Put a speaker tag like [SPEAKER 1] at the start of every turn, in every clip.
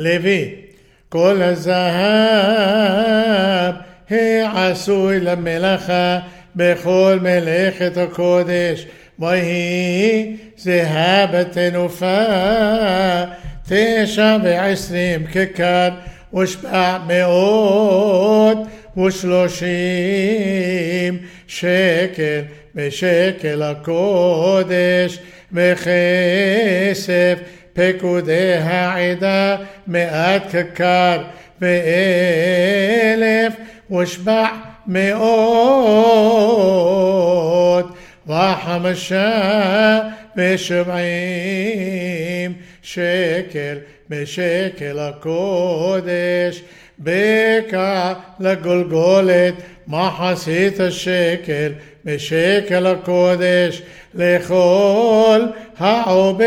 [SPEAKER 1] לוי, כל הזהב העשוי למלאכה בכל מלאכת הקודש, ויהי זהב תנופה 29 כיכר, ו730 שקל בשקל הקודש, וכסף פקודי העדה 100 כיכר, ו1,770 שקל בשקל הקודש, בקע לגולגולת מחצית השקל בשקל הקודש, לכל העובר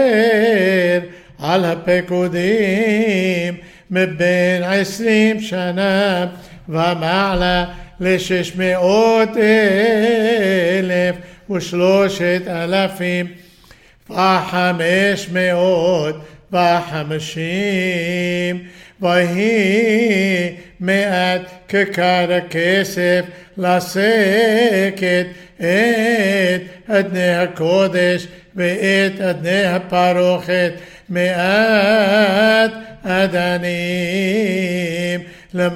[SPEAKER 1] על הפקודים מבין 20 שנה ומעלה ל600,000 ו3,000 ו550, ויהי 100 כיכר הכסף לסקת את אדני הקודש ואת אדני הפרוכת, 100 אדנים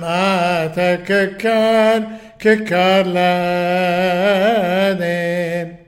[SPEAKER 1] למטה כיכר לאדן.